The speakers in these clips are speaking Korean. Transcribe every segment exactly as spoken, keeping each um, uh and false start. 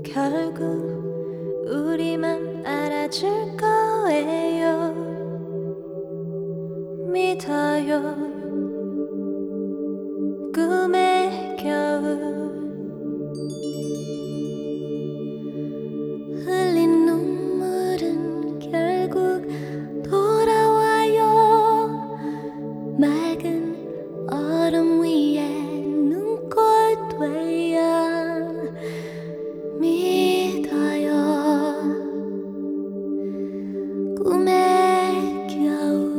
결국 우리만 알아줄 거예요. 믿어요. 꿈의 겨울 흘린 눈물은 결국 돌아와요. 맑은 얼음 위에 눈꽃 되어 믿어요. 꿈의 겨울.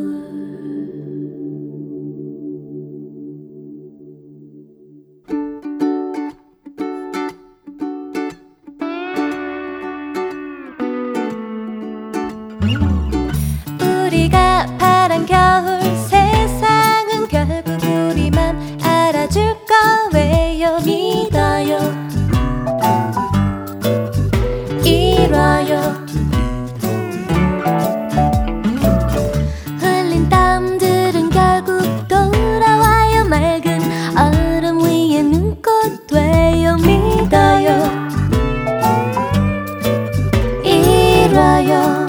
우리가 바란 겨울 세상은 결국 우리만 알아줄 거예요. 믿어요. 이뤄요. 흘린 땀들은 결국 돌아와요. 맑은 얼음 위에 눈꽃 되어 믿어요. 이뤄요.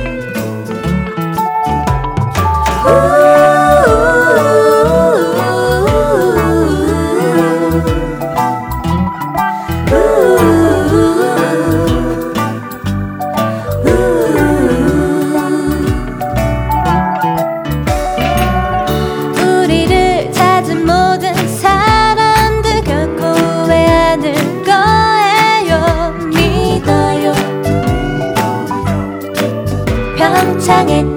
우리를 찾은 모든 사람들 결코 후회 않을 거예요. 믿어요. 평창에